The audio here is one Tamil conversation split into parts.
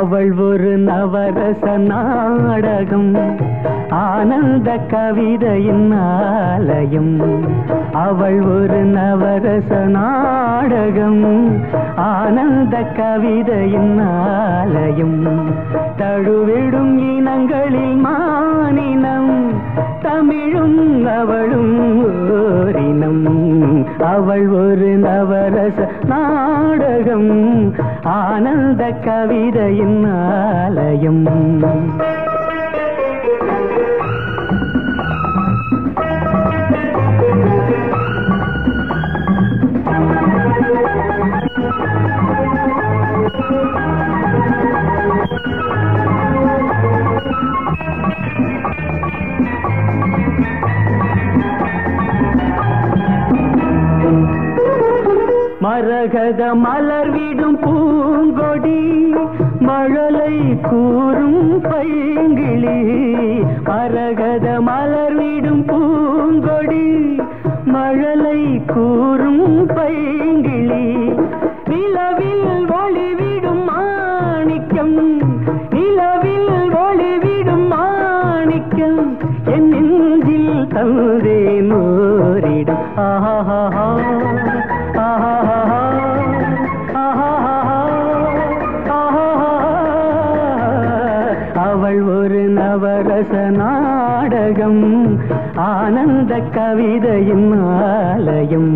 அவள் ஒரு நவரச நாடகம், ஆனந்த கவிதையின் ஆலயம். அவள் ஒரு நவரச நாடகம், ஆனந்த கவிதையின் ஆலயம். தழுவிடும் இனங்களில் மானினம், தமிழும் அவளும் ஓரினம். அவள் ஒரு நவரச நாடகம், ஆனந்த கவிதையின் ஆலயம். மரகத மலர் விடும் பூங்கொடி, மழலை கூறும் பைங்கிளி. மரகத மலர் விடும் பூங்கொடி, மழலை கூறும் பைங்கிளி. நிலவில் ஒளிவிடும் மாணிக்கம், நிலவில் ஒளிவிடும் மாணிக்கம். என் நெஞ்சில் தந்தேன் ஓரிடம். ஆஹா அவள் ஒரு நவரச நாடகம், ஆனந்த கவிதையின் ஆலயம்.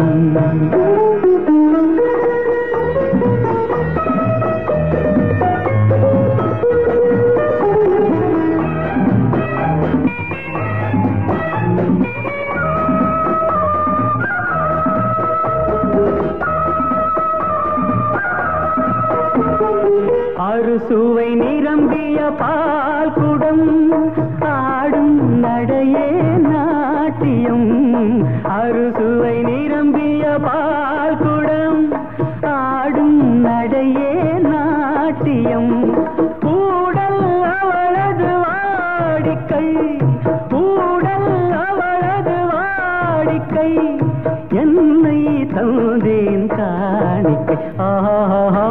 அறுசுவை நிரம்பிய பால் குடம், ஆடும் நடையே நாட்டியம். அறுசுவை நிரம்பிய பால் குடம், ஆடும் நடையே நாட்டியம். ஊடல் அவளது வாடிக்கை, ஊடல் அவளது வாடிக்கை. என்னை தந்தேன் காணிக்கை. ஆஹா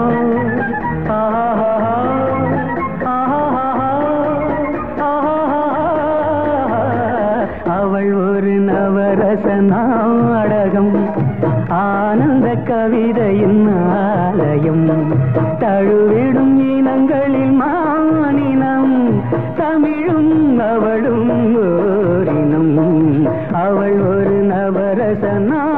அவள் ஒரு நவரச நாடகம், ஆனந்த கவிதையின் ஆலயம். தழுவிடும் இனங்களில் மானினம், தமிழும் அவளும் ஓரினம். அவள் ஒரு நவரச